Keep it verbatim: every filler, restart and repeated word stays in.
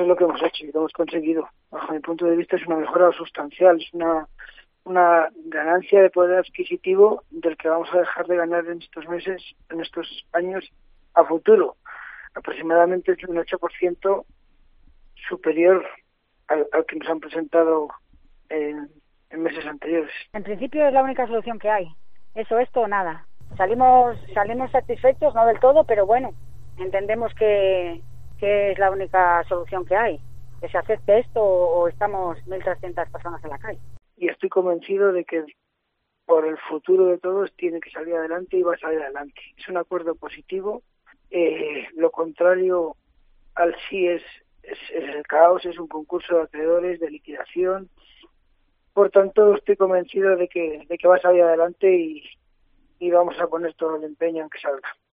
eso es lo que hemos hecho y lo hemos conseguido. Bajo mi punto de vista es una mejora sustancial, es una, una ganancia de poder adquisitivo del que vamos a dejar de ganar en estos meses, en estos años a futuro. Aproximadamente es un ocho por ciento superior al, al que nos han presentado en, en meses anteriores. En principio es la única solución que hay. Eso, esto o nada. Salimos salimos satisfechos, no del todo, pero bueno, entendemos que, que es la única solución que hay. Que se acepte esto o, o estamos mil trescientas personas en la calle. Y estoy convencido de que por el futuro de todos tiene que salir adelante y va a salir adelante. Es un acuerdo positivo. Eh, lo contrario al sí es, es, es el caos, es un concurso de acreedores, de liquidación. Por tanto, estoy convencido de que, de que va a salir adelante y, y vamos a poner todo el empeño en que salga.